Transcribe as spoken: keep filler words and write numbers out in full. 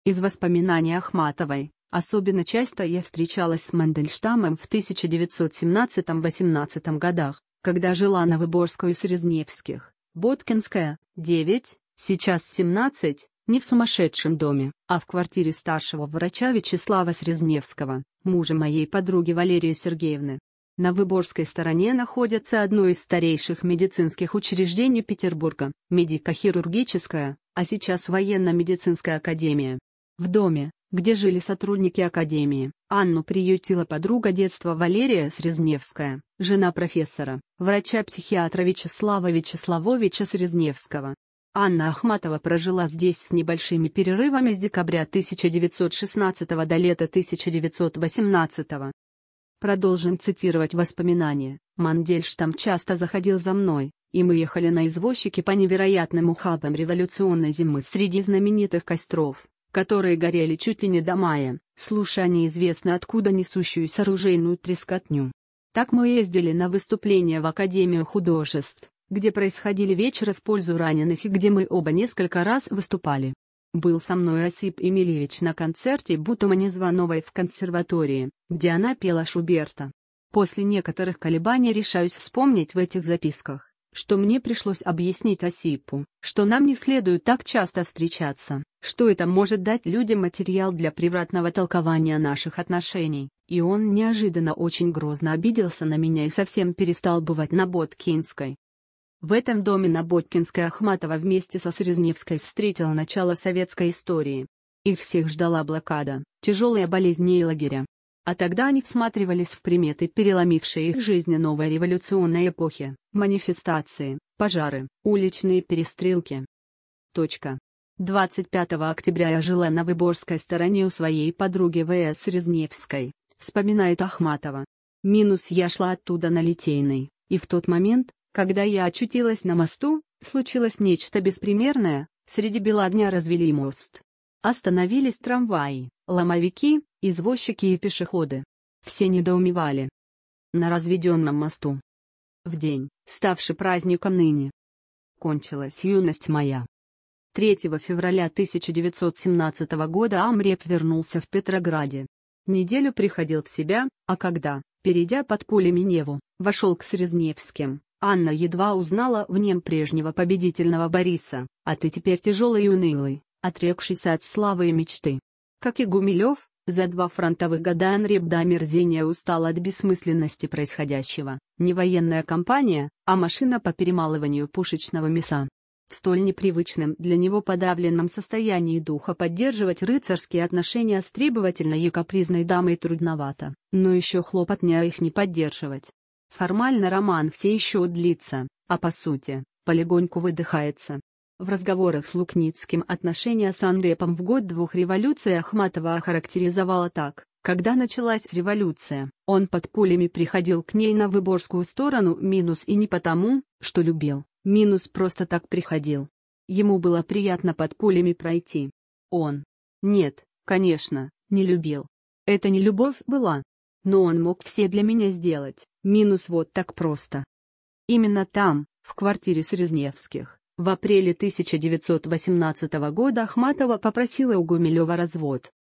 Из воспоминаний Ахматовой: особенно часто я встречалась с Мандельштамом в тысяча девятьсот семнадцатом-восемнадцатом годах, когда жила на Выборгской у Срезневских, Боткинская, девять, сейчас семнадцать, не в сумасшедшем доме, а в квартире старшего врача Вячеслава Срезневского, мужа моей подруги Валерии Сергеевны. На Выборгской стороне находится одно из старейших медицинских учреждений Петербурга, медико-хирургическая, а сейчас военно-медицинская академия. В доме, где жили сотрудники академии, Анну приютила подруга детства Валерия Срезневская, жена профессора, врача-психиатра Вячеслава Вячеславовича Срезневского. Анна Ахматова прожила здесь с небольшими перерывами с декабря тысяча девятьсот шестнадцатого до лета тысяча девятьсот восемнадцатого. Продолжим цитировать воспоминания. Мандельштам часто заходил за мной, и мы ехали на извозчике по невероятным ухабам революционной зимы среди знаменитых костров, которые горели чуть ли не до мая, слушая неизвестно откуда несущуюся оружейную трескотню. Так мы ездили на выступления в Академию художеств, где происходили вечеры в пользу раненых и где мы оба несколько раз выступали. Был со мной Осип Емельевич на концерте Бутумани Звановой в консерватории, где она пела Шуберта. После некоторых колебаний решаюсь вспомнить в этих записках, что мне пришлось объяснить Осипу, что нам не следует так часто встречаться, что это может дать людям материал для превратного толкования наших отношений, и он неожиданно очень грозно обиделся на меня и совсем перестал бывать на Боткинской. В этом доме на Боткинской Ахматова вместе со Срезневской встретила начало советской истории. Их всех ждала блокада, тяжелые болезни и лагеря. А тогда они всматривались в приметы, переломившие их жизни новой революционной эпохи: манифестации, пожары, уличные перестрелки. Точка. двадцать пятого октября я жила на Выборгской стороне у своей подруги В С Срезневской, вспоминает Ахматова. Минус я шла оттуда на Литейной, и в тот момент, когда я очутилась на мосту, случилось нечто беспримерное: среди бела дня развели мост. Остановились трамваи, ломовики, извозчики и пешеходы. Все недоумевали. На разведенном мосту. В день, ставший праздником ныне, кончилась юность моя. третьего февраля тысяча девятьсот семнадцатого года Амреп вернулся в Петрограде. Неделю приходил в себя, а когда, перейдя под пулями Неву, вошел к Срезневским, Анна едва узнала в нем прежнего победительного Бориса: «А ты теперь тяжелый и унылый, отрекшийся от славы и мечты». Как и Гумилев, за два фронтовых года Амреп до омерзения устал от бессмысленности происходящего. Не военная кампания, а машина по перемалыванию пушечного мяса. В столь непривычном для него подавленном состоянии духа поддерживать рыцарские отношения с требовательной и капризной дамой трудновато, но еще хлопотнее их не поддерживать. Формально роман все еще длится, а по сути, полегоньку выдыхается. В разговорах с Лукницким отношения с Амрепом в год двух революций Ахматова охарактеризовала так: когда началась революция, он под пулями приходил к ней на Выборгскую сторону, минус и не потому, что любил, минус просто так приходил. Ему было приятно под пулями пройти. Он, нет, конечно, не любил. Это не любовь была. Но он мог все для меня сделать, минус вот так просто. Именно там, в квартире Срезневских, в апреле тысяча девятьсот восемнадцатого года Ахматова попросила у Гумилева развод.